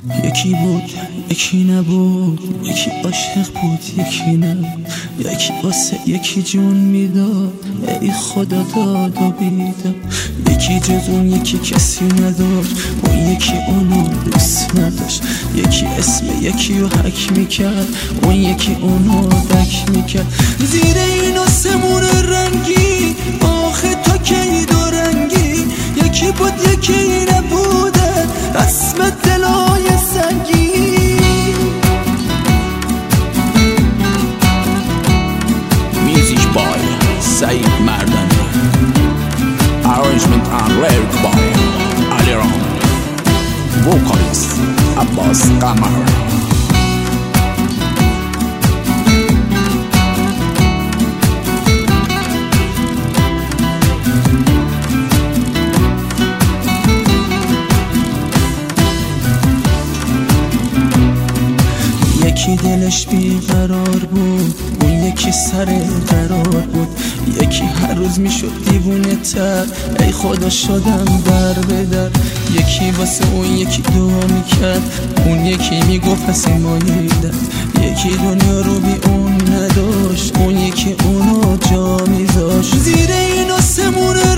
یکی بود یکی نبود، یکی عاشق بود یکی نبود، یکی واسه یکی جون میداد، ای خدا داد و بیداد. یکی جز اون یکی کسی نداشت، اون یکی اونو دوست نداشت. یکی اسم یکی رو حک میکرد، اون یکی اونو دک میکرد. زیر این آسمون رنگی آخه تو کی دو رنگی، یکی بود یکی نبوده رسم دلای سنگی. Music by Said Mardani, arrangement and lyric by Aliram, vocalist Abbas Qamar. یکی دلش بیقرار بود، اون یکی سر قرار بود. یکی هر روز میشد دیوونه تر، ای خدا شدم در به در. یکی واسه اون یکی دعا میکرد، اون یکی میگفت پس ماییدن. یکی دنیا رو بی اون نداشت، اون یکی اونو جا میذاشت. زیر این آسمون